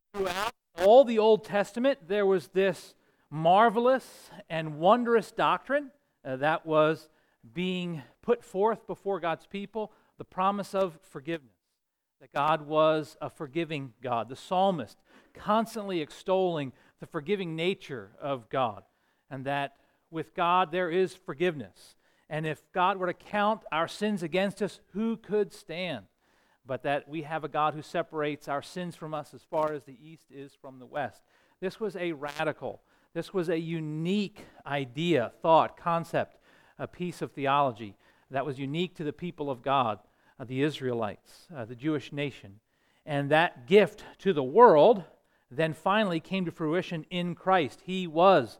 Throughout all the Old Testament, there was this marvelous and wondrous doctrine that was being put forth before God's people, the promise of forgiveness, that God was a forgiving God. The psalmist constantly extolling the forgiving nature of God, and that with God there is forgiveness. And if God were to count our sins against us, who could stand? But that we have a God who separates our sins from us as far as the east is from the west. This was a radical, this was a unique idea, thought, concept, a piece of theology that was unique to the people of God, the Israelites, the Jewish nation. And that gift to the world then finally came to fruition in Christ. He was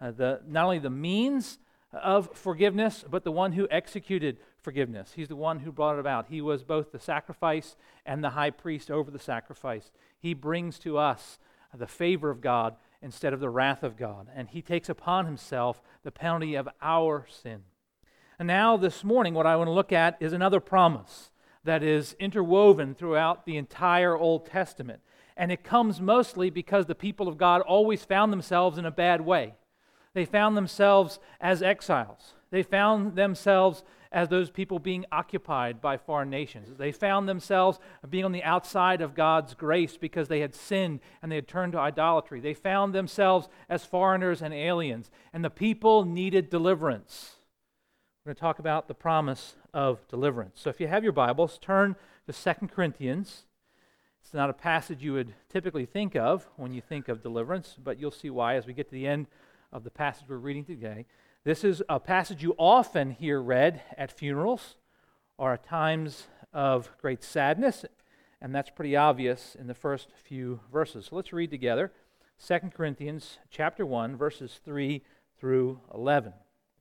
not only the means of forgiveness, but the one who executed forgiveness. He's the one who brought it about. He was both the sacrifice and the high priest over the sacrifice. He brings to us the favor of God instead of the wrath of God, and he takes upon himself the penalty of our sin. And now this morning, what I want to look at is another promise that is interwoven throughout the entire Old Testament, and it comes mostly because the people of God always found themselves in a bad way. They found themselves as exiles. They found themselves as those people being occupied by foreign nations. They found themselves being on the outside of God's grace because they had sinned and they had turned to idolatry. They found themselves as foreigners and aliens, and the people needed deliverance. We're going to talk about the promise of deliverance. So if you have your Bibles, turn to 2 Corinthians. It's not a passage you would typically think of when you think of deliverance, but you'll see why as we get to the end of the passage we're reading today. This is a passage you often hear read at funerals or at times of great sadness, and that's pretty obvious in the first few verses. So let's read together 2 Corinthians chapter 1, verses 3 through 11.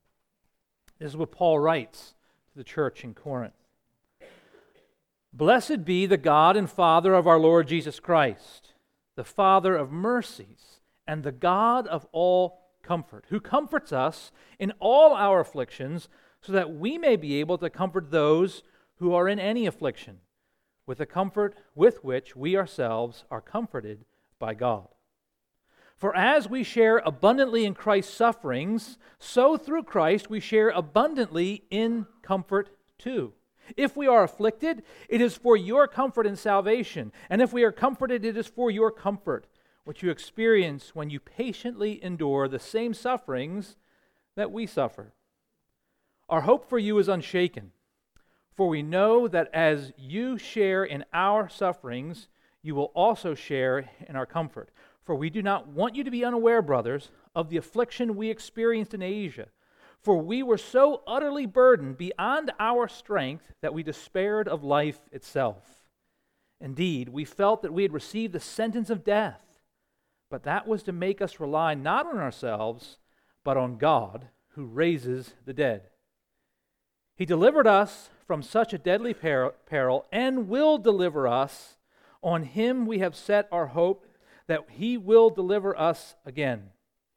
This is what Paul writes to the church in Corinth. Blessed be the God and Father of our Lord Jesus Christ, the Father of mercies and the God of all comfort, who comforts us in all our afflictions, so that we may be able to comfort those who are in any affliction, with the comfort with which we ourselves are comforted by God. For as we share abundantly in Christ's sufferings, so through Christ we share abundantly in comfort too. If we are afflicted, it is for your comfort and salvation, and if we are comforted, it is for your comfort, which you experience when you patiently endure the same sufferings that we suffer. Our hope for you is unshaken, for we know that as you share in our sufferings, you will also share in our comfort. For we do not want you to be unaware, brothers, of the affliction we experienced in Asia, for we were so utterly burdened beyond our strength that we despaired of life itself. Indeed, we felt that we had received the sentence of death, but that was to make us rely not on ourselves, but on God, who raises the dead. He delivered us from such a deadly peril and will deliver us. On him we have set our hope that he will deliver us again.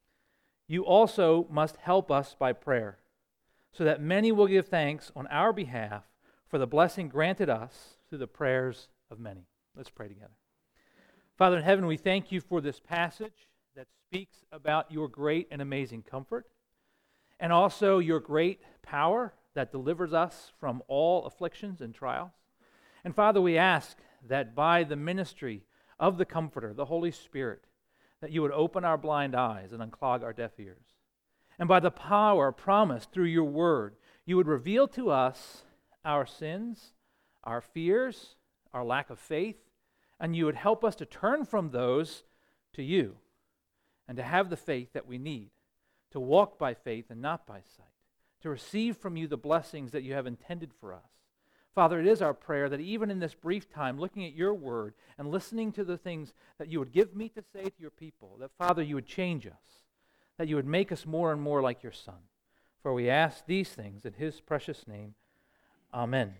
You also must help us by prayer, so that many will give thanks on our behalf for the blessing granted us through the prayers of many. Let's pray together. Father in heaven, we thank you for this passage that speaks about your great and amazing comfort, and also your great power that delivers us from all afflictions and trials. And Father, we ask that by the ministry of the Comforter, the Holy Spirit, that you would open our blind eyes and unclog our deaf ears. And by the power promised through your word, you would reveal to us our sins, our fears, our lack of faith, and you would help us to turn from those to you and to have the faith that we need, to walk by faith and not by sight, to receive from you the blessings that you have intended for us. Father, it is our prayer that even in this brief time, looking at your word and listening to the things that you would give me to say to your people, that, Father, you would change us, that you would make us more and more like your Son. For we ask these things in his precious name. Amen.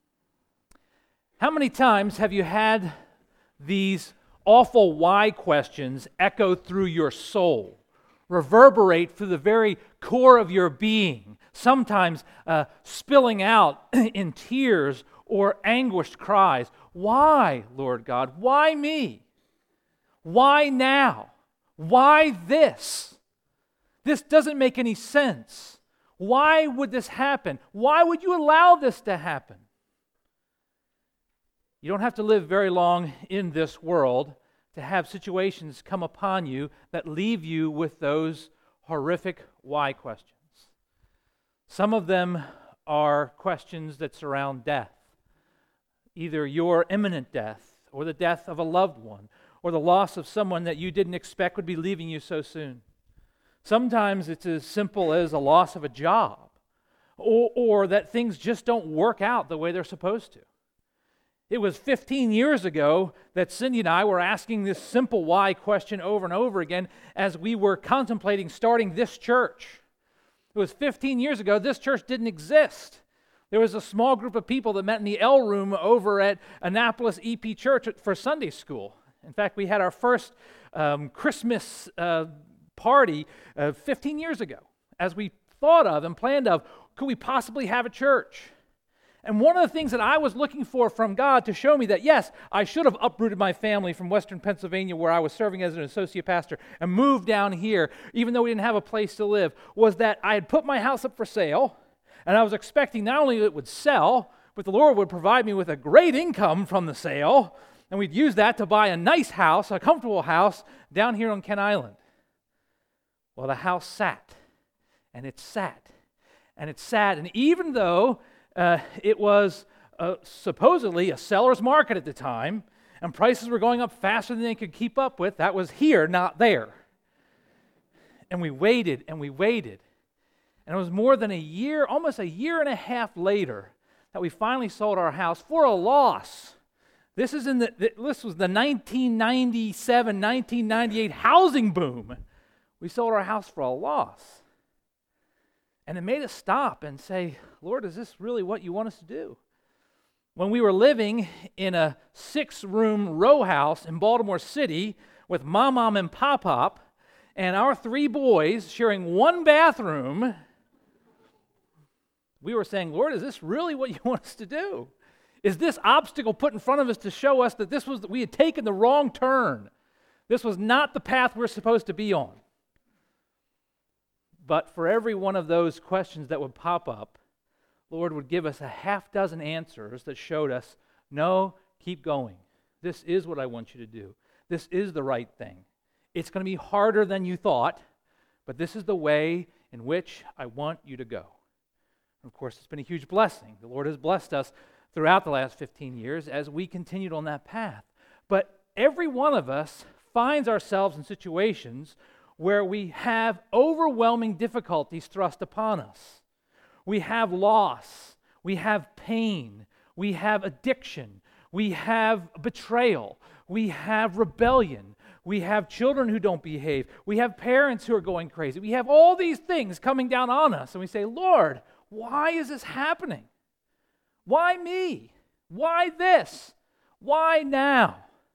How many times have you had these awful why questions echo through your soul, reverberate through the very core of your being, sometimes spilling out in tears or anguished cries? Why, Lord God? Why me? Why now? Why this? This doesn't make any sense. Why would this happen? Why would you allow this to happen? You don't have to live very long in this world to have situations come upon you that leave you with those horrific why questions. Some of them are questions that surround death, either your imminent death or the death of a loved one or the loss of someone that you didn't expect would be leaving you so soon. Sometimes it's as simple as a loss of a job or that things just don't work out the way they're supposed to. It was 15 years ago that Cindy and I were asking this simple why question over and over again as we were contemplating starting this church. It was 15 years ago. This church didn't exist. There was a small group of people that met in the L room over at Annapolis EP Church for Sunday school. In fact, we had our first Christmas party 15 years ago as we thought of and planned of, could we possibly have a church? And one of the things that I was looking for from God to show me that, yes, I should have uprooted my family from Western Pennsylvania where I was serving as an associate pastor and moved down here, even though we didn't have a place to live, was that I had put my house up for sale, and I was expecting not only it would sell, but the Lord would provide me with a great income from the sale, and we'd use that to buy a nice house, a comfortable house, down here on Kent Island. Well, the house sat, and it sat, and it sat, and even though it was supposedly a seller's market at the time, and prices were going up faster than they could keep up with. That was here, not there. And we waited, and we waited. And it was more than a year, almost a year and a half later, that we finally sold our house for a loss. This was the 1997, 1998 housing boom. We sold our house for a loss. And it made us stop and say, Lord, is this really what you want us to do? When we were living in a 6-room row house in Baltimore City with Mom and Pop, and our 3 boys sharing one bathroom, we were saying, Lord, is this really what you want us to do? Is this obstacle put in front of us to show us that we had taken the wrong turn? This was not the path we're supposed to be on. But for every one of those questions that would pop up, Lord would give us a half dozen answers that showed us, no, keep going. This is what I want you to do. This is the right thing. It's going to be harder than you thought, but this is the way in which I want you to go. And of course, it's been a huge blessing. The Lord has blessed us throughout the last 15 years as we continued on that path. But every one of us finds ourselves in situations where we have overwhelming difficulties thrust upon us. We have loss, we have pain, we have addiction, we have betrayal, we have rebellion, we have children who don't behave, we have parents who are going crazy. We have all these things coming down on us, and we say, Lord, why is this happening? Why me? Why this? Why now?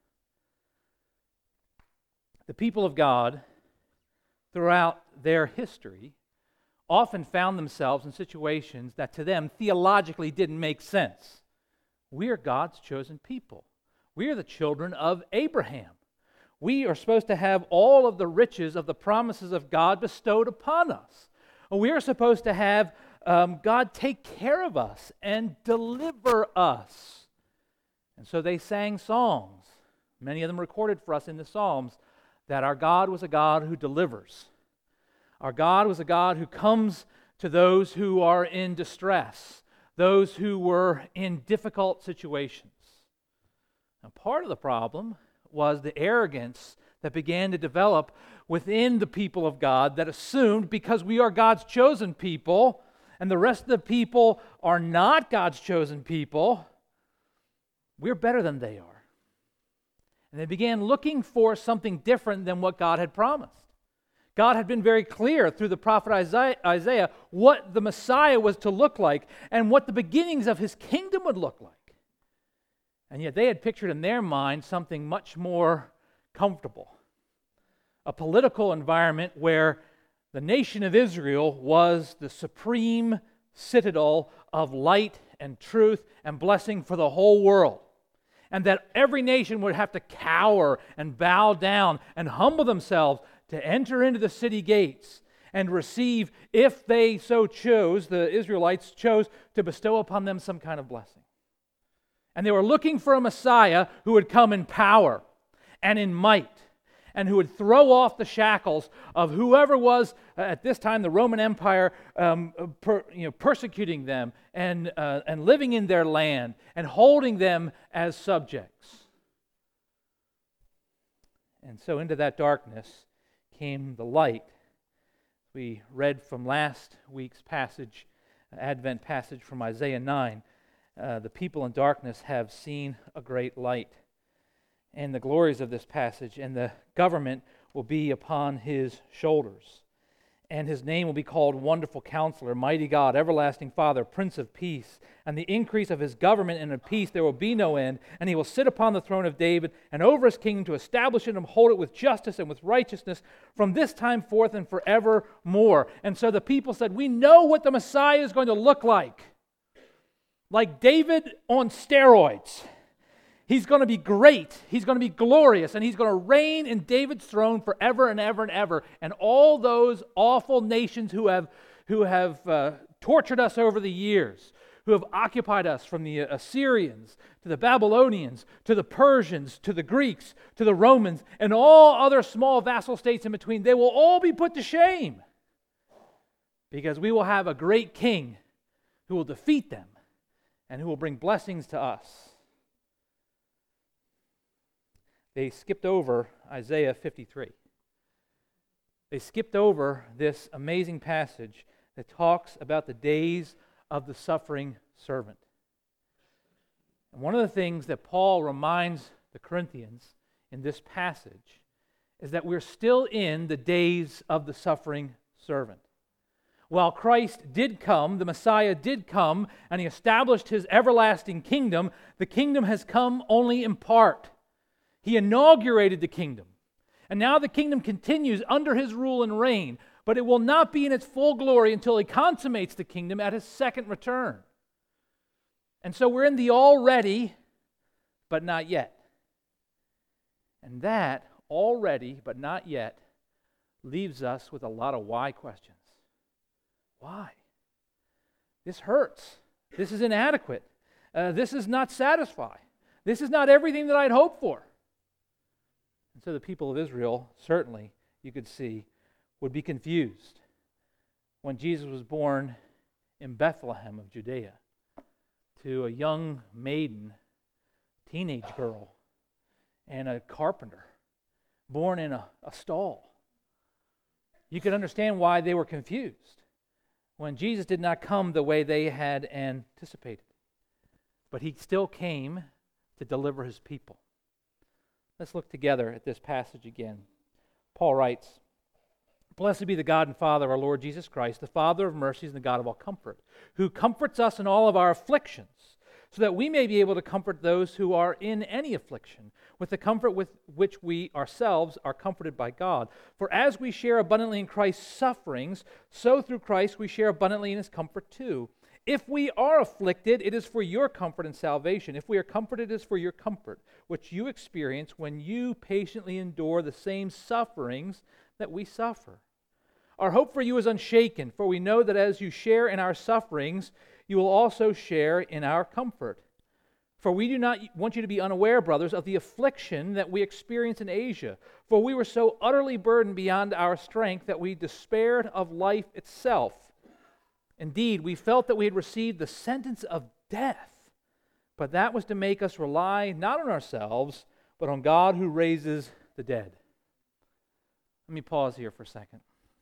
The people of God throughout their history often found themselves in situations that to them theologically didn't make sense. We are God's chosen people. We are the children of Abraham. We are supposed to have all of the riches of the promises of God bestowed upon us. We are supposed to have God take care of us and deliver us. And so they sang songs, many of them recorded for us in the Psalms, that our God was a God who delivers. Our God was a God who comes to those who are in distress, those who were in difficult situations. Now, part of the problem was the arrogance that began to develop within the people of God that assumed because we are God's chosen people and the rest of the people are not God's chosen people, we're better than they are. And they began looking for something different than what God had promised. God had been very clear through the prophet Isaiah what the Messiah was to look like and what the beginnings of his kingdom would look like. And yet they had pictured in their mind something much more comfortable. A political environment where the nation of Israel was the supreme citadel of light and truth and blessing for the whole world. and that every nation would have to cower and bow down and humble themselves to enter into the city gates and receive, if they so chose, the Israelites chose to bestow upon them some kind of blessing. And they were looking for a Messiah who would come in power and in might, and who would throw off the shackles of whoever was, at this time, the Roman Empire, persecuting them and living in their land and holding them as subjects. And so into that darkness came the light. We read from last week's passage, Advent passage from Isaiah 9. The people in darkness have seen a great light. And the glories of this passage, and the government will be upon his shoulders. And his name will be called Wonderful Counselor, Mighty God, Everlasting Father, Prince of Peace. And the increase of his government and of peace there will be no end. And he will sit upon the throne of David, and over his kingdom to establish it and hold it with justice and with righteousness from this time forth and forevermore. And so the people said, we know what the Messiah is going to look like David on steroids. He's going to be great, he's going to be glorious, and he's going to reign in David's throne forever and ever and ever. And all those awful nations who have tortured us over the years, who have occupied us, from the Assyrians to the Babylonians to the Persians to the Greeks to the Romans and all other small vassal states in between, they will all be put to shame, because we will have a great king who will defeat them and who will bring blessings to us. They skipped over Isaiah 53. They skipped over this amazing passage that talks about the days of the suffering servant. And one of the things that Paul reminds the Corinthians in this passage is that we're still in the days of the suffering servant. While Christ did come, the Messiah did come, and he established his everlasting kingdom, the kingdom has come only in part. He inaugurated the kingdom, and now the kingdom continues under his rule and reign, but it will not be in its full glory until he consummates the kingdom at his second return. And so we're in the already, but not yet. And that already, but not yet, leaves us with a lot of why questions. Why? This hurts. This is inadequate. This is not satisfying. This is not everything that I'd hoped for. And so the people of Israel, certainly, you could see, would be confused when Jesus was born in Bethlehem of Judea to a young maiden, teenage girl, and a carpenter born in a stall. You could understand why they were confused when Jesus did not come the way they had anticipated. But he still came to deliver his people. Let's look together at this passage again. Paul writes, Blessed be the God and Father of our Lord Jesus Christ, the Father of mercies and the God of all comfort, who comforts us in all of our afflictions, so that we may be able to comfort those who are in any affliction, with the comfort with which we ourselves are comforted by God. For as we share abundantly in Christ's sufferings, so through Christ we share abundantly in his comfort too. If we are afflicted, it is for your comfort and salvation. If we are comforted, it is for your comfort, which you experience when you patiently endure the same sufferings that we suffer. Our hope for you is unshaken, for we know that as you share in our sufferings, you will also share in our comfort. For we do not want you to be unaware, brothers, of the affliction that we experienced in Asia. For we were so utterly burdened beyond our strength that we despaired of life itself. Indeed, we felt that we had received the sentence of death, but that was to make us rely not on ourselves, but on God who raises the dead. Let me pause here for a second.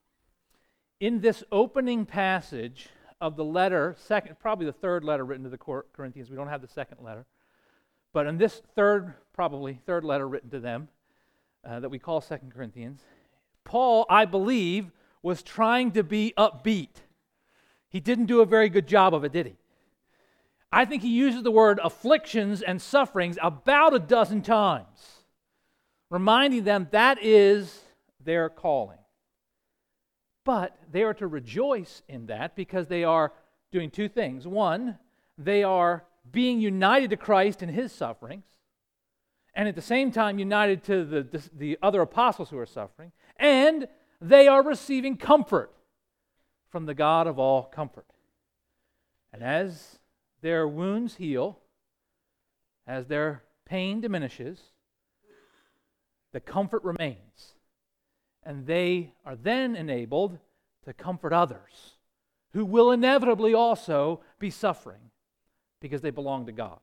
In this opening passage of the letter, probably the third letter written to the Corinthians, we don't have the second letter, but in this third letter written to them that we call 2 Corinthians, Paul, I believe, was trying to be upbeat. He didn't do a very good job of it, did he? I think he uses the word afflictions and sufferings about a dozen times, reminding them that is their calling. But they are to rejoice in that because they are doing two things. One, they are being united to Christ in his sufferings. and at the same time united to the other apostles who are suffering, and they are receiving comfort from the God of all comfort. And as their wounds heal, as their pain diminishes, the comfort remains. And they are then enabled to comfort others who will inevitably also be suffering because they belong to God.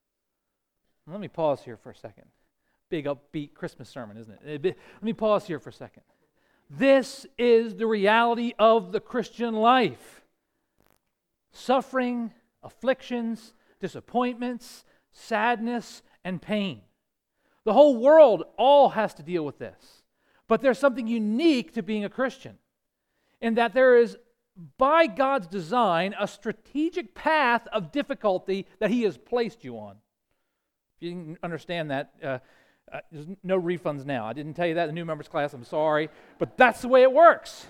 Let me pause here for a second. Big upbeat Christmas sermon, isn't it? Let me pause here for a second. This is the reality of the Christian life. Suffering, afflictions, disappointments, sadness, and pain. The whole world all has to deal with this. But there's something unique to being a Christian in that there is, by God's design, a strategic path of difficulty that He has placed you on. If you didn't understand that, there's no refunds now. I didn't tell you that in the new members class. I'm sorry. But that's the way it works.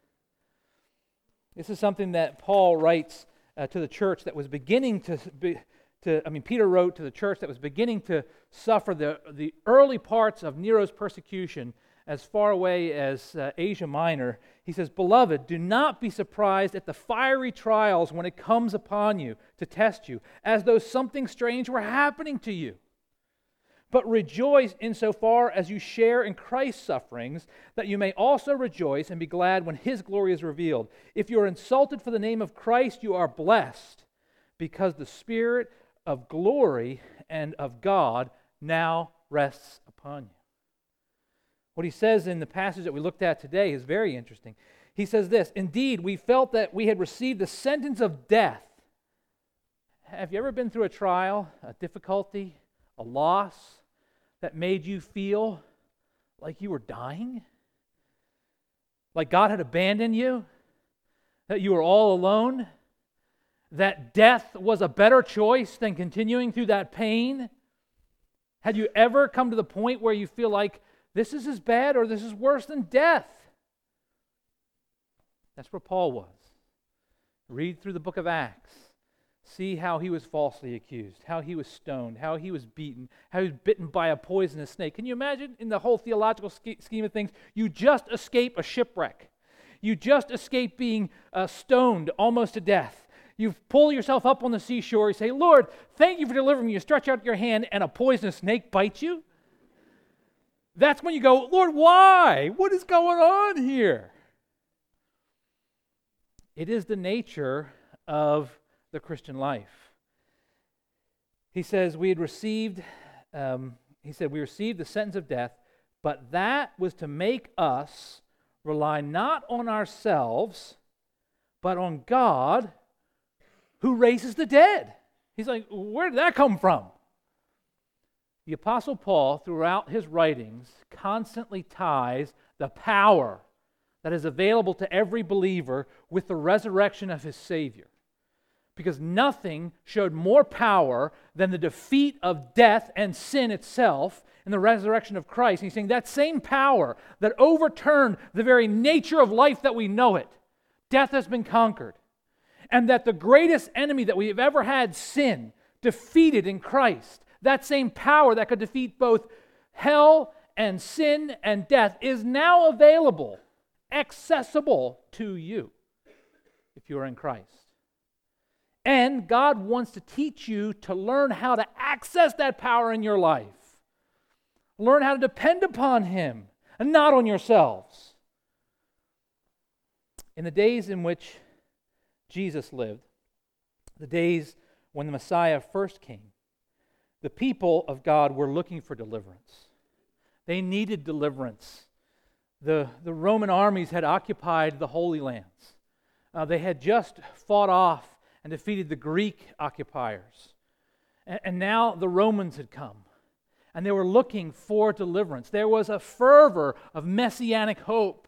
This is something that Paul writes to the church that was beginning Peter wrote to the church that was beginning to suffer the early parts of Nero's persecution as far away as Asia Minor. He says, "Beloved, do not be surprised at the fiery trials when it comes upon you to test you, as though something strange were happening to you. But rejoice insofar as you share in Christ's sufferings, that you may also rejoice and be glad when His glory is revealed. If you are insulted for the name of Christ, you are blessed, because the Spirit of glory and of God now rests upon you." What he says in the passage that we looked at today is very interesting. He says this, "Indeed, we felt that we had received the sentence of death." Have you ever been through a trial, a difficulty, a loss that made you feel like you were dying? Like God had abandoned you? That you were all alone? That death was a better choice than continuing through that pain? Had you ever come to the point where you feel like this is as bad or this is worse than death? That's where Paul was. Read through the book of Acts. See how he was falsely accused, how he was stoned, how he was beaten, how he was bitten by a poisonous snake. Can you imagine, in the whole theological scheme of things, you just escape a shipwreck. You just escape being stoned almost to death. You pull yourself up on the seashore, you say, "Lord, thank you for delivering me." You stretch out your hand and a poisonous snake bites you. That's when you go, "Lord, why? What is going on here?" It is the nature of the Christian life. He says we received the sentence of death, but that was to make us rely not on ourselves, but on God who raises the dead. He's like, where did that come from? The Apostle Paul, throughout his writings, constantly ties the power that is available to every believer with the resurrection of his Savior. Because nothing showed more power than the defeat of death and sin itself in the resurrection of Christ. And he's saying that same power that overturned the very nature of life that we know it, death has been conquered. And that the greatest enemy that we have ever had, sin, defeated in Christ. That same power that could defeat both hell and sin and death is now available, accessible to you if you are in Christ. And God wants to teach you to learn how to access that power in your life. Learn how to depend upon Him and not on yourselves. In the days in which Jesus lived, the days when the Messiah first came, the people of God were looking for deliverance. They needed deliverance. The Roman armies had occupied the Holy Lands. They had just fought off and defeated the Greek occupiers. And now the Romans had come. And they were looking for deliverance. There was a fervor of messianic hope.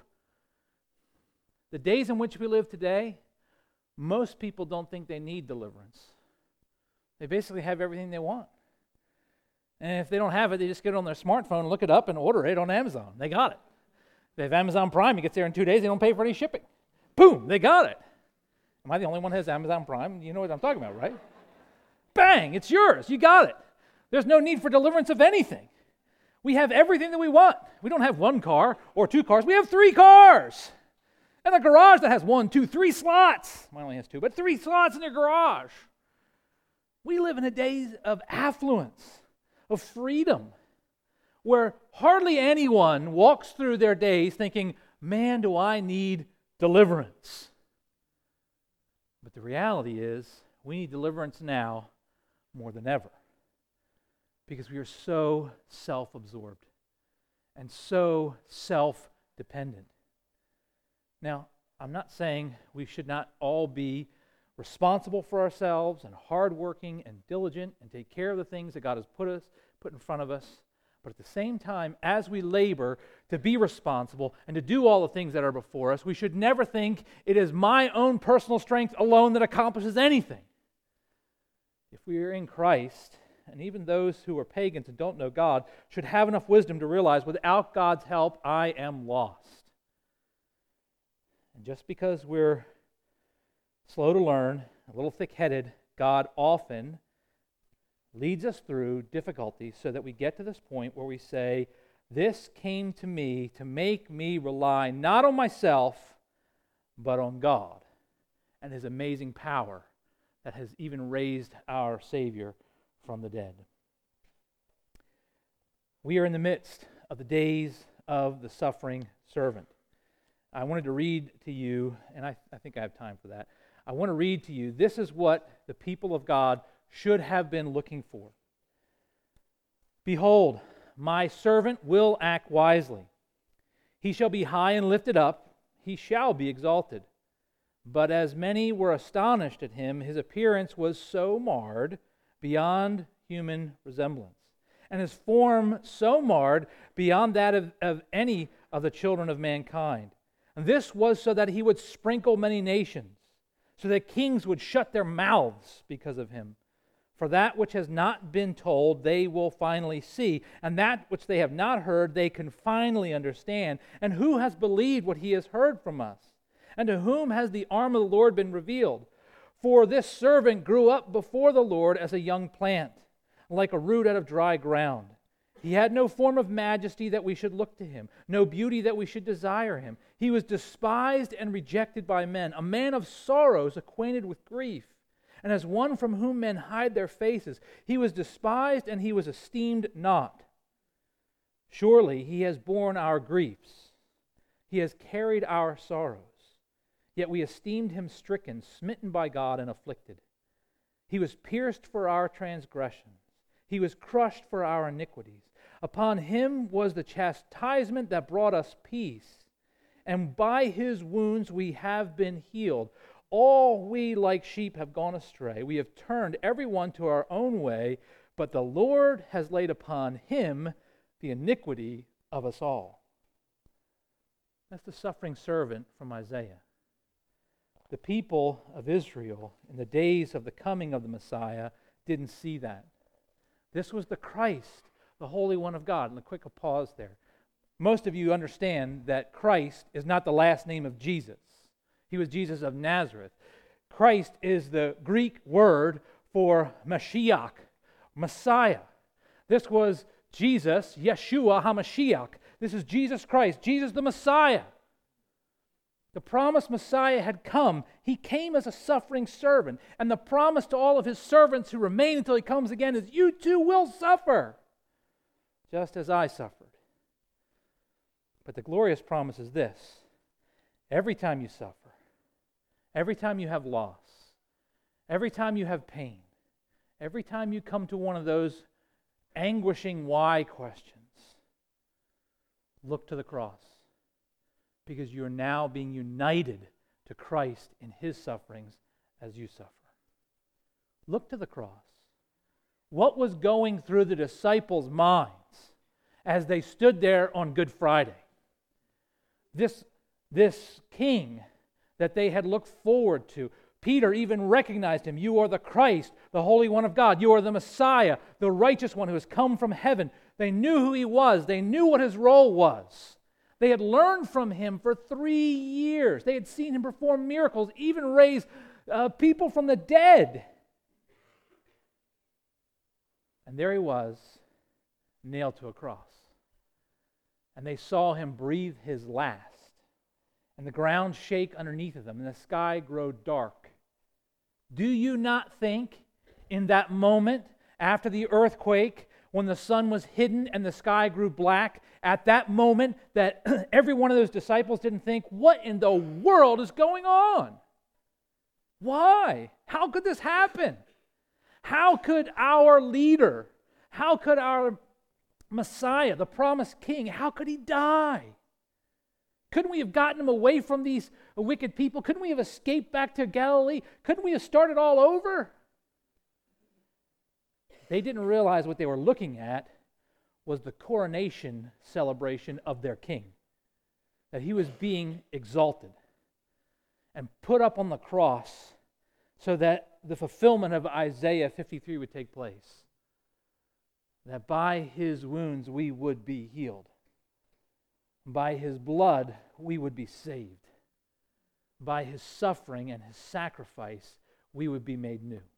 The days in which we live today, most people don't think they need deliverance. They basically have everything they want. And if they don't have it, they just get it on their smartphone, look it up, and order it on Amazon. They got it. They have Amazon Prime. It gets there in 2 days. They don't pay for any shipping. Boom, they got it. Am I the only one who has Amazon Prime? You know what I'm talking about, right? Bang, it's yours. You got it. There's no need for deliverance of anything. We have everything that we want. We don't have one car or two cars. We have 3 cars. And a garage that has 1, 2, 3 slots. Mine only has 2, but 3 slots in your garage. We live in a day of affluence, of freedom, where hardly anyone walks through their days thinking, man, do I need deliverance. But the reality is, we need deliverance now more than ever, because we are so self-absorbed and so self-dependent. Now, I'm not saying we should not all be responsible for ourselves and hardworking and diligent and take care of the things that God has put in front of us. But at the same time, as we labor to be responsible and to do all the things that are before us, we should never think it is my own personal strength alone that accomplishes anything. If we are in Christ, and even those who are pagans and don't know God should have enough wisdom to realize, without God's help, I am lost. And just because we're slow to learn, a little thick-headed, God often leads us through difficulties so that we get to this point where we say, this came to me to make me rely not on myself, but on God and His amazing power that has even raised our Savior from the dead. We are in the midst of the days of the suffering servant. I wanted to read to you, and I think I have time for that. I want to read to you, this is what the people of God should have been looking for. Behold, my servant will act wisely. He shall be high and lifted up, he shall be exalted. But as many were astonished at him, his appearance was so marred beyond human resemblance, and his form so marred beyond that of any of the children of mankind. And this was so that he would sprinkle many nations, so that kings would shut their mouths because of him. For that which has not been told, they will finally see, and that which they have not heard, they can finally understand. And who has believed what he has heard from us? And to whom has the arm of the Lord been revealed? For this servant grew up before the Lord as a young plant, like a root out of dry ground. He had no form of majesty that we should look to him, no beauty that we should desire him. He was despised and rejected by men, a man of sorrows, acquainted with grief. And as one from whom men hide their faces, he was despised and he was esteemed not. Surely he has borne our griefs. He has carried our sorrows. Yet we esteemed him stricken, smitten by God, and afflicted. He was pierced for our transgressions. He was crushed for our iniquities. Upon him was the chastisement that brought us peace, and by his wounds we have been healed. All we like sheep have gone astray. We have turned every one to our own way, but the Lord has laid upon him the iniquity of us all. That's the suffering servant from Isaiah. The people of Israel in the days of the coming of the Messiah didn't see that. This was the Christ, the Holy One of God. And a quick pause there. Most of you understand that Christ is not the last name of Jesus. He was Jesus of Nazareth. Christ is the Greek word for Mashiach, Messiah. This was Jesus, Yeshua HaMashiach. This is Jesus Christ, Jesus the Messiah. The promised Messiah had come. He came as a suffering servant. And the promise to all of his servants who remain until he comes again is, you too will suffer, just as I suffered. But the glorious promise is this: every time you suffer, every time you have loss, every time you have pain, every time you come to one of those anguishing why questions, look to the cross. Because you are now being united to Christ in his sufferings as you suffer. Look to the cross. What was going through the disciples' minds as they stood there on Good Friday? This king that they had looked forward to. Peter even recognized him. You are the Christ, the Holy One of God. You are the Messiah, the righteous one who has come from heaven. They knew who he was. They knew what his role was. They had learned from him for 3 years. They had seen him perform miracles, even raise people from the dead. And there he was, nailed to a cross. and they saw him breathe his last, and the ground shake underneath of them, and the sky grow dark. Do you not think in that moment after the earthquake, when the sun was hidden and the sky grew black, at that moment that every one of those disciples didn't think, what in the world is going on? Why? How could this happen? How could our leader, how could our Messiah, the promised king, how could he die? Couldn't we have gotten him away from these wicked people? Couldn't we have escaped back to Galilee? Couldn't we have started all over? They didn't realize what they were looking at was the coronation celebration of their king. That he was being exalted and put up on the cross so that the fulfillment of Isaiah 53 would take place. That by his wounds we would be healed. By his blood we would be saved. By his suffering and his sacrifice we would be made new.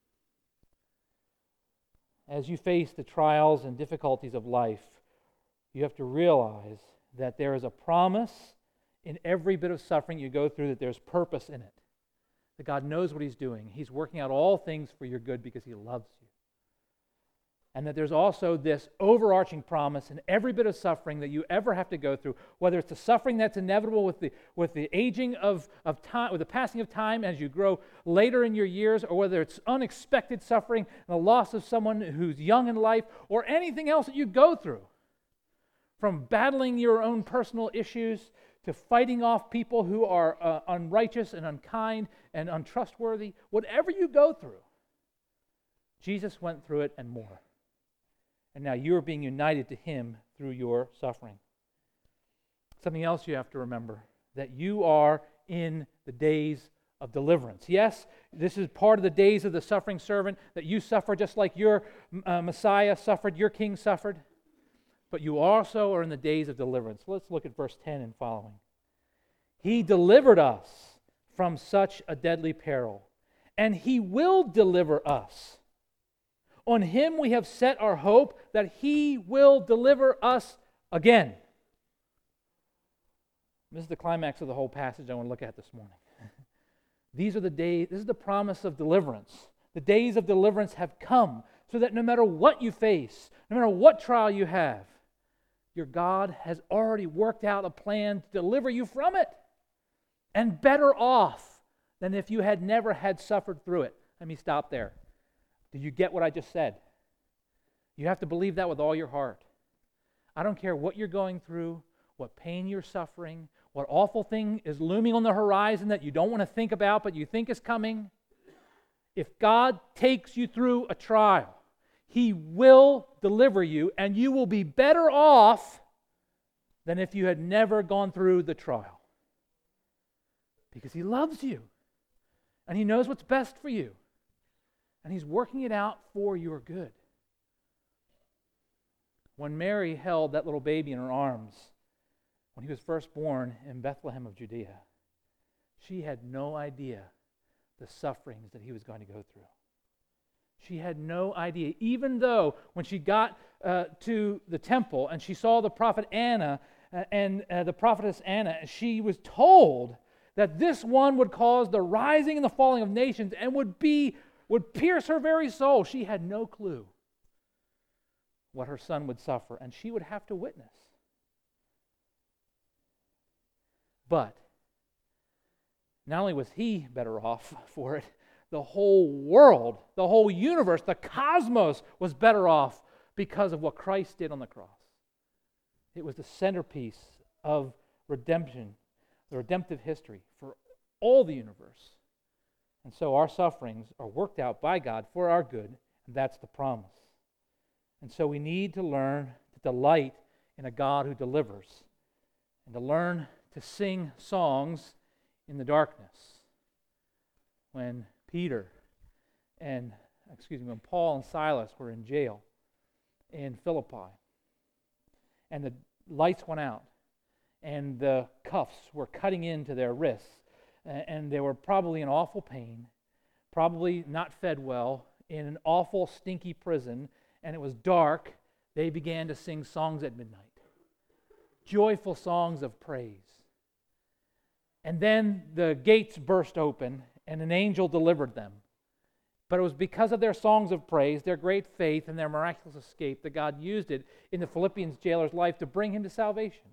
As you face the trials and difficulties of life, you have to realize that there is a promise in every bit of suffering you go through, that there's purpose in it. That God knows what he's doing. He's working out all things for your good because he loves you. And that there's also this overarching promise in every bit of suffering that you ever have to go through, whether it's the suffering that's inevitable with the aging of time, with the passing of time as you grow later in your years, or whether it's unexpected suffering, the loss of someone who's young in life, or anything else that you go through. From battling your own personal issues to fighting off people who are unrighteous and unkind and untrustworthy, whatever you go through, Jesus went through it and more. And now you're being united to him through your suffering. Something else you have to remember, that you are in the days of deliverance. Yes, this is part of the days of the suffering servant, that you suffer just like your Messiah suffered, your king suffered. But you also are in the days of deliverance. Let's look at verse 10 and following. He delivered us from such a deadly peril, and he will deliver us. On him we have set our hope that he will deliver us again. This is the climax of the whole passage I want to look at this morning. These are the days, this is the promise of deliverance. The days of deliverance have come so that no matter what you face, no matter what trial you have, your God has already worked out a plan to deliver you from it. And better off than if you had never had suffered through it. Let me stop there. Do you get what I just said? You have to believe that with all your heart. I don't care what you're going through, what pain you're suffering, what awful thing is looming on the horizon that you don't want to think about but you think is coming. If God takes you through a trial, he will deliver you, and you will be better off than if you had never gone through the trial. Because he loves you, and he knows what's best for you. And he's working it out for your good. When Mary held that little baby in her arms, when he was first born in Bethlehem of Judea, she had no idea the sufferings that he was going to go through. She had no idea, even though when she got to the temple and she saw the prophet Anna and the prophetess Anna, she was told that this one would cause the rising and the falling of nations and would pierce her very soul. She had no clue what her son would suffer, and she would have to witness. But not only was he better off for it, the whole world, the whole universe, the cosmos was better off because of what Christ did on the cross. It was the centerpiece of redemption, the redemptive history for all the universe. And so our sufferings are worked out by God for our good, and that's the promise. And so we need to learn to delight in a God who delivers, and to learn to sing songs in the darkness. When when Paul and Silas were in jail in Philippi, and the lights went out, and the cuffs were cutting into their wrists, and they were probably in awful pain, probably not fed well, in an awful, stinky prison, and it was dark, they began to sing songs at midnight. joyful songs of praise. And then the gates burst open, and an angel delivered them. But it was because of their songs of praise, their great faith, and their miraculous escape that God used it in the Philippians jailer's life to bring him to salvation.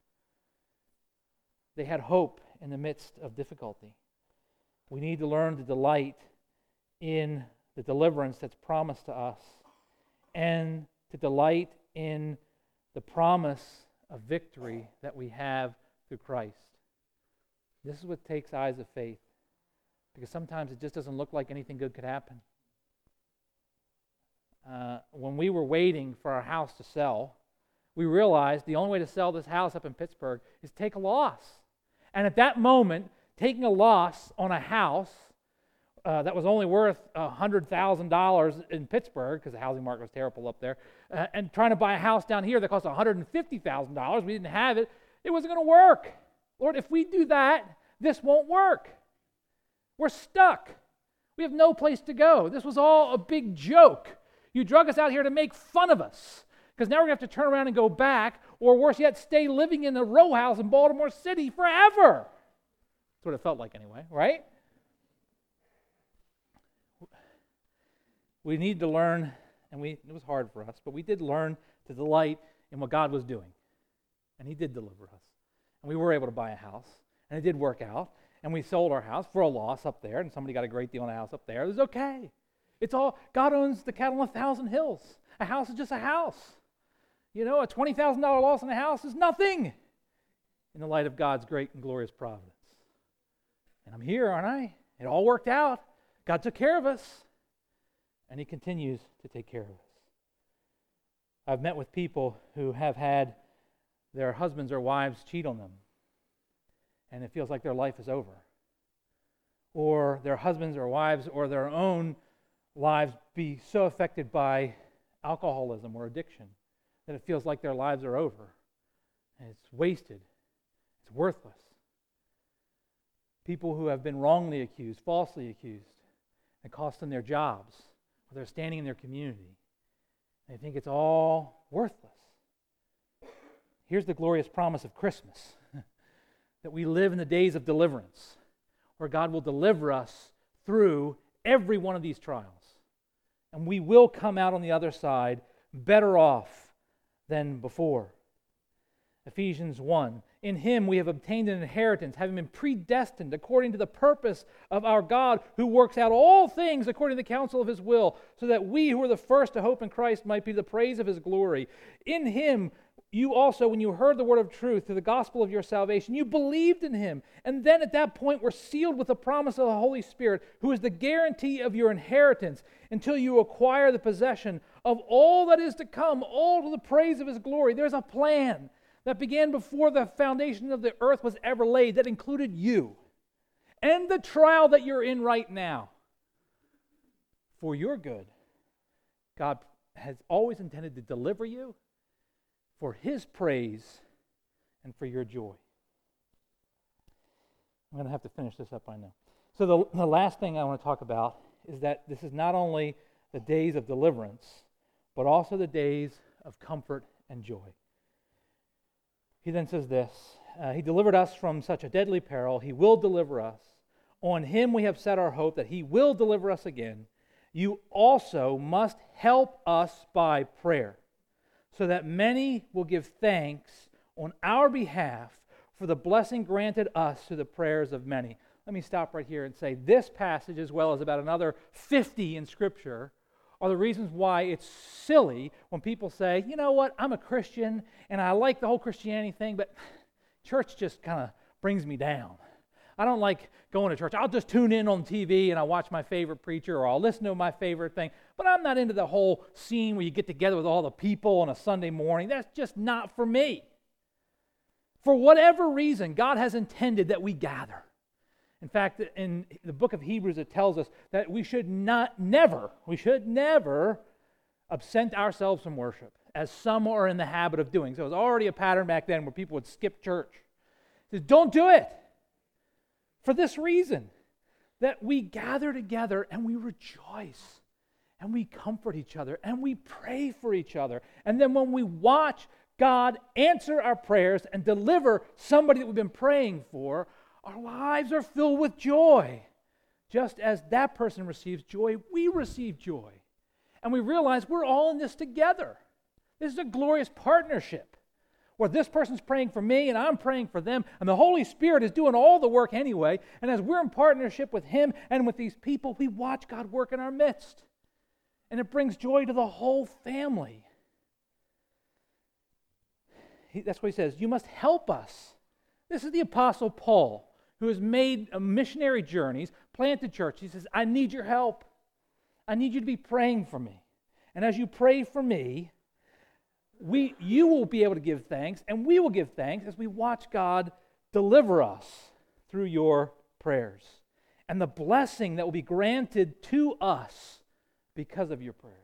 They had hope in the midst of difficulty. We need to learn to delight in the deliverance that's promised to us and to delight in the promise of victory that we have through Christ. This is what takes eyes of faith, because sometimes it just doesn't look like anything good could happen. When we were waiting for our house to sell, we realized the only way to sell this house up in Pittsburgh is to take a loss. And at that moment, taking a loss on a house that was only worth $100,000 in Pittsburgh, because the housing market was terrible up there, and trying to buy a house down here that cost $150,000, we didn't have it, it wasn't going to work. Lord, if we do that, this won't work. We're stuck. We have no place to go. This was all a big joke. You drug us out here to make fun of us, because now we're going to have to turn around and go back, or worse yet, stay living in a row house in Baltimore City forever. That's what it felt like anyway, right? We need to learn, and it was hard for us, but we did learn to delight in what God was doing. And He did deliver us. And we were able to buy a house, and it did work out. And we sold our house for a loss up there, and somebody got a great deal on a house up there. It was okay. It's all, God owns the cattle on 1,000 hills. A house is just a house. You know, a $20,000 loss on a house is nothing in the light of God's great and glorious providence. And I'm here, aren't I? It all worked out. God took care of us, and He continues to take care of us. I've met with people who have had their husbands or wives cheat on them, and it feels like their life is over. Or their husbands or wives or their own lives be so affected by alcoholism or addiction that it feels like their lives are over. And it's wasted. It's worthless. People who have been wrongly accused, falsely accused, and cost them their jobs, or their standing in their community. They think it's all worthless. Here's the glorious promise of Christmas, that we live in the days of deliverance, where God will deliver us through every one of these trials. And we will come out on the other side better off than before. Ephesians 1, in Him we have obtained an inheritance, having been predestined according to the purpose of our God, who works out all things according to the counsel of His will, so that we who are the first to hope in Christ might be the praise of His glory. In Him you also, when you heard the word of truth, through the gospel of your salvation, you believed in Him. And then at that point were sealed with the promise of the Holy Spirit, who is the guarantee of your inheritance until you acquire the possession of all that is to come, all to the praise of His glory. There's a plan that began before the foundation of the earth was ever laid that included you and the trial that you're in right now. For your good, God has always intended to deliver you for His praise and for your joy. I'm going to have to finish this up, I know. So the last thing I want to talk about is that this is not only the days of deliverance, but also the days of comfort and joy. He then says this, He delivered us from such a deadly peril, He will deliver us. On Him we have set our hope that He will deliver us again. You also must help us by prayer, so that many will give thanks on our behalf for the blessing granted us through the prayers of many. Let me stop right here and say this passage, as well as about another 50 in Scripture, are the reasons why it's silly when people say, you know what, I'm a Christian and I like the whole Christianity thing, but church just kind of brings me down. I don't like going to church. I'll just tune in on TV and I'll watch my favorite preacher, or I'll listen to my favorite thing. But I'm not into the whole scene where you get together with all the people on a Sunday morning. That's just not for me. For whatever reason, God has intended that we gather. In fact, in the book of Hebrews, it tells us that we should never absent ourselves from worship, as some are in the habit of doing. So it was already a pattern back then where people would skip church. He says, don't do it. For this reason, that we gather together and we rejoice and we comfort each other and we pray for each other. And then when we watch God answer our prayers and deliver somebody that we've been praying for, our lives are filled with joy. Just as that person receives joy, we receive joy. And we realize we're all in this together. This is a glorious partnership where this person's praying for me and I'm praying for them, and the Holy Spirit is doing all the work anyway. And as we're in partnership with Him and with these people, we watch God work in our midst. And it brings joy to the whole family. That's what he says. You must help us. This is the Apostle Paul, who has made missionary journeys, planted churches. He says, I need your help. I need you to be praying for me. And as you pray for me, you will be able to give thanks, and we will give thanks as we watch God deliver us through your prayers. And the blessing that will be granted to us because of your prayers.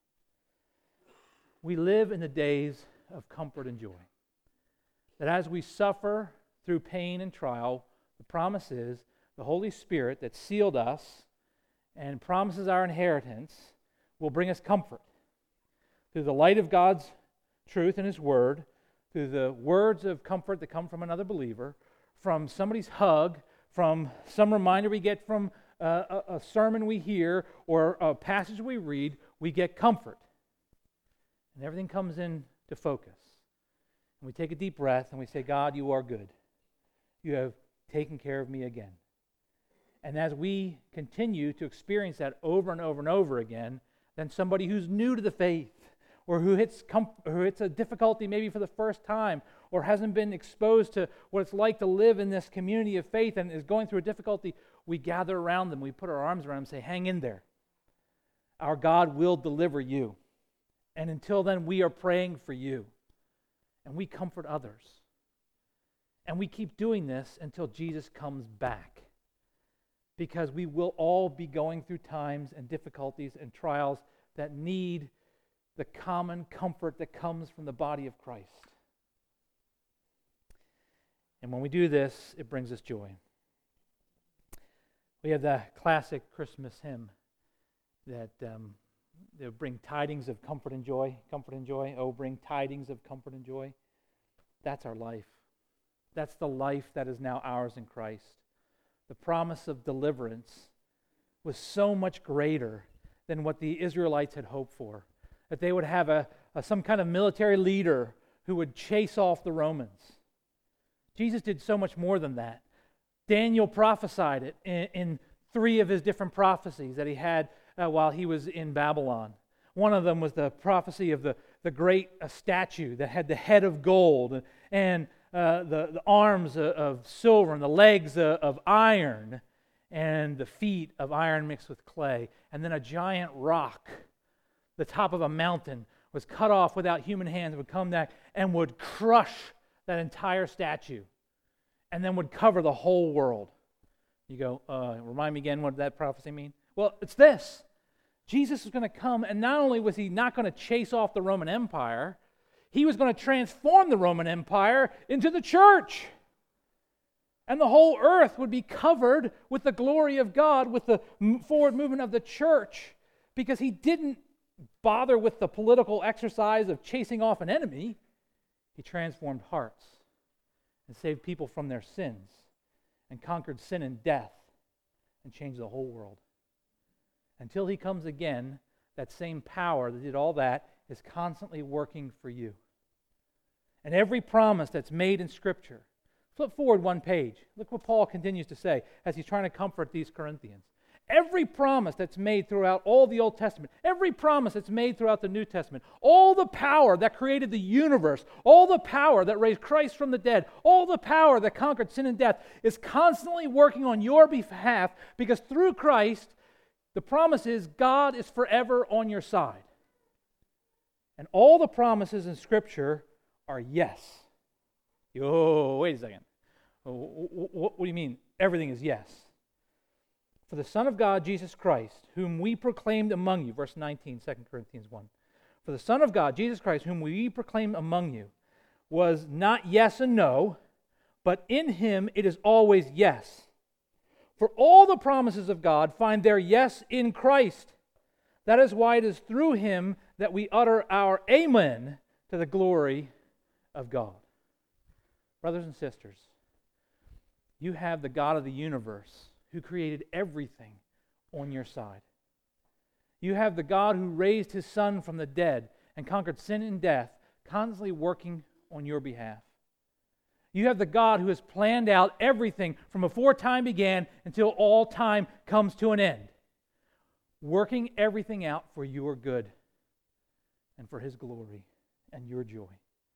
We live in the days of comfort and joy. That as we suffer through pain and trial, the promise is the Holy Spirit that sealed us and promises our inheritance will bring us comfort. Through the light of God's truth and His Word, through the words of comfort that come from another believer, from somebody's hug, from some reminder we get from a sermon we hear or a passage we read, we get comfort. And everything comes into focus. And we take a deep breath and we say, God, you are good. You have taken care of me again. And as we continue to experience that over and over and over again, then somebody who's new to the faith or who hits a difficulty maybe for the first time or hasn't been exposed to what it's like to live in this community of faith and is going through a difficulty, we gather around them, we put our arms around them and say, hang in there. Our God will deliver you. And until then, we are praying for you. And we comfort others. And we keep doing this until Jesus comes back. Because we will all be going through times and difficulties and trials that need the common comfort that comes from the body of Christ. And when we do this, it brings us joy. We have the classic Christmas hymn that they'll bring tidings of comfort and joy. Comfort and joy. Oh, bring tidings of comfort and joy. That's our life. That's the life that is now ours in Christ. The promise of deliverance was so much greater than what the Israelites had hoped for. That they would have some kind of military leader who would chase off the Romans. Jesus did so much more than that. Daniel prophesied it in 3 of his different prophecies that he had while he was in Babylon. One of them was the prophecy of the great statue that had the head of gold and the arms of silver and the legs of iron and the feet of iron mixed with clay. And then a giant rock, the top of a mountain, was cut off without human hands, would come back and would crush that entire statue and then would cover the whole world. You go, remind me again, what did that prophecy mean? Well, it's this. Jesus was going to come, and not only was he not going to chase off the Roman Empire, he was going to transform the Roman Empire into the church. And the whole earth would be covered with the glory of God, with the forward movement of the church, because he didn't bother with the political exercise of chasing off an enemy. He transformed hearts and saved people from their sins and conquered sin and death and changed the whole world. Until he comes again, that same power that did all that is constantly working for you. And every promise that's made in Scripture, flip forward one page. Look what Paul continues to say as he's trying to comfort these Corinthians. Every promise that's made throughout all the Old Testament, every promise that's made throughout the New Testament, all the power that created the universe, all the power that raised Christ from the dead, all the power that conquered sin and death is constantly working on your behalf, because through Christ, the promise is God is forever on your side. And all the promises in Scripture are yes. Oh, wait a second. What do you mean? Everything is yes. For the Son of God, Jesus Christ, whom we proclaimed among you, verse 19, 2 Corinthians 1. For the Son of God, Jesus Christ, whom we proclaimed among you, was not yes and no, but in him it is always yes. For all the promises of God find their yes in Christ. That is why it is through him that we utter our amen to the glory of God. Brothers and sisters, you have the God of the universe who created everything on your side. You have the God who raised his Son from the dead and conquered sin and death, constantly working on your behalf. You have the God who has planned out everything from before time began until all time comes to an end, working everything out for your good and for his glory and your joy.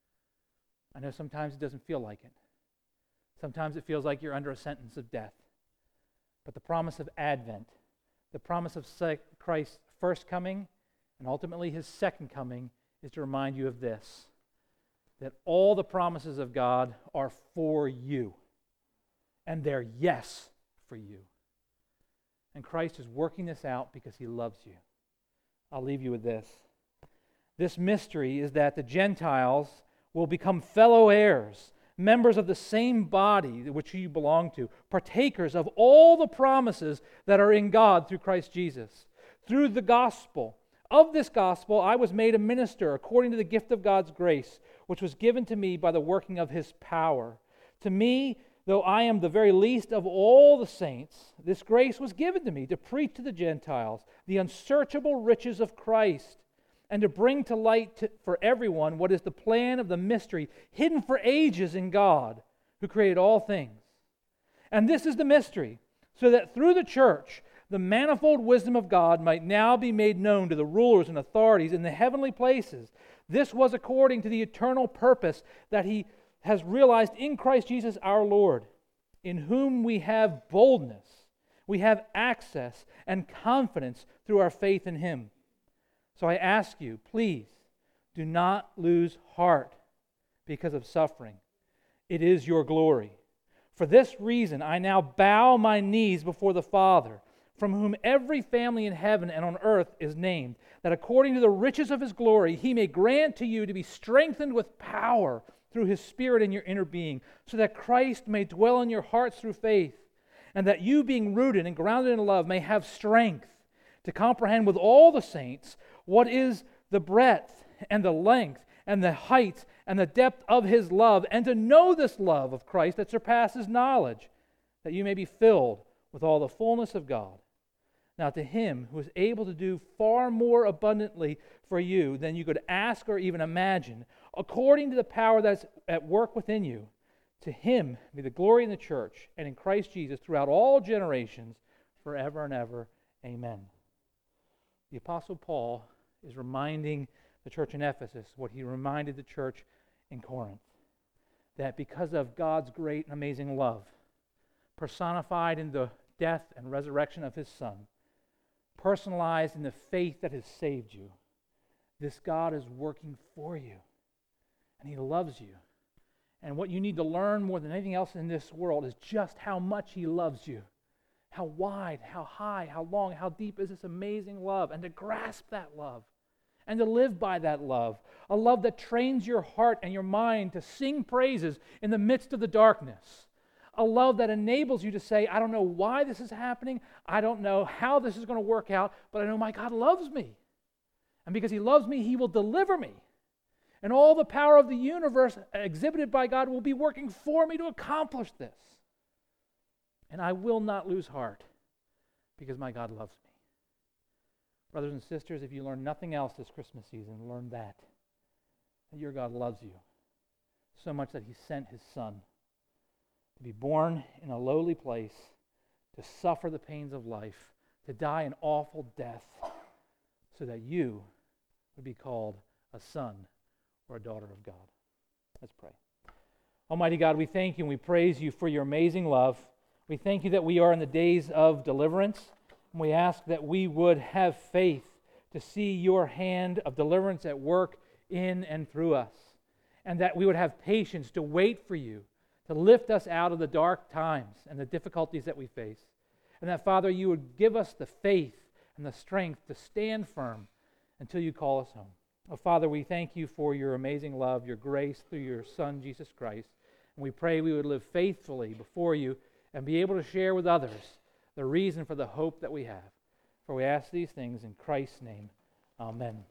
I know sometimes it doesn't feel like it. Sometimes it feels like you're under a sentence of death. But the promise of Advent, the promise of Christ's first coming, and ultimately his second coming, is to remind you of this, that all the promises of God are for you, and they're yes for you. And Christ is working this out because he loves you. I'll leave you with this. This mystery is that the Gentiles will become fellow heirs, members of the same body which you belong to, partakers of all the promises that are in God through Christ Jesus. Through the gospel, of this gospel, I was made a minister according to the gift of God's grace, which was given to me by the working of his power. To me, though I am the very least of all the saints, this grace was given to me to preach to the Gentiles the unsearchable riches of Christ, and to bring to light for everyone what is the plan of the mystery hidden for ages in God, who created all things. And this is the mystery, so that through the church, the manifold wisdom of God might now be made known to the rulers and authorities in the heavenly places. This was according to the eternal purpose that he has realized in Christ Jesus our Lord, in whom we have boldness, we have access and confidence through our faith in him. So I ask you, please, do not lose heart because of suffering. It is your glory. For this reason, I now bow my knees before the Father, from whom every family in heaven and on earth is named, that according to the riches of his glory, he may grant to you to be strengthened with power through his Spirit in your inner being, so that Christ may dwell in your hearts through faith, and that you, being rooted and grounded in love, may have strength to comprehend with all the saints what is the breadth and the length and the height and the depth of his love, and to know this love of Christ that surpasses knowledge, that you may be filled with all the fullness of God. Now to him who is able to do far more abundantly for you than you could ask or even imagine, according to the power that's at work within you, to him be the glory in the church and in Christ Jesus throughout all generations, forever and ever. Amen. The Apostle Paul is reminding the church in Ephesus what he reminded the church in Corinth, that because of God's great and amazing love, personified in the death and resurrection of his Son, personalized in the faith that has saved you, this God is working for you, and he loves you. And what you need to learn more than anything else in this world is just how much he loves you. How wide, how high, how long, how deep is this amazing love, and to grasp that love and to live by that love, a love that trains your heart and your mind to sing praises in the midst of the darkness, a love that enables you to say, I don't know why this is happening, I don't know how this is going to work out, but I know my God loves me, and because he loves me, he will deliver me, and all the power of the universe exhibited by God will be working for me to accomplish this. And I will not lose heart because my God loves me. Brothers and sisters, if you learn nothing else this Christmas season, learn that your God loves you so much that he sent his Son to be born in a lowly place, to suffer the pains of life, to die an awful death, so that you would be called a son or a daughter of God. Let's pray. Almighty God, we thank you and we praise you for your amazing love. We thank you that we are in the days of deliverance, and we ask that we would have faith to see your hand of deliverance at work in and through us, and that we would have patience to wait for you to lift us out of the dark times and the difficulties that we face, and that, Father, you would give us the faith and the strength to stand firm until you call us home. Oh, Father, we thank you for your amazing love, your grace through your Son, Jesus Christ, and we pray we would live faithfully before you and be able to share with others the reason for the hope that we have. For we ask these things in Christ's name. Amen.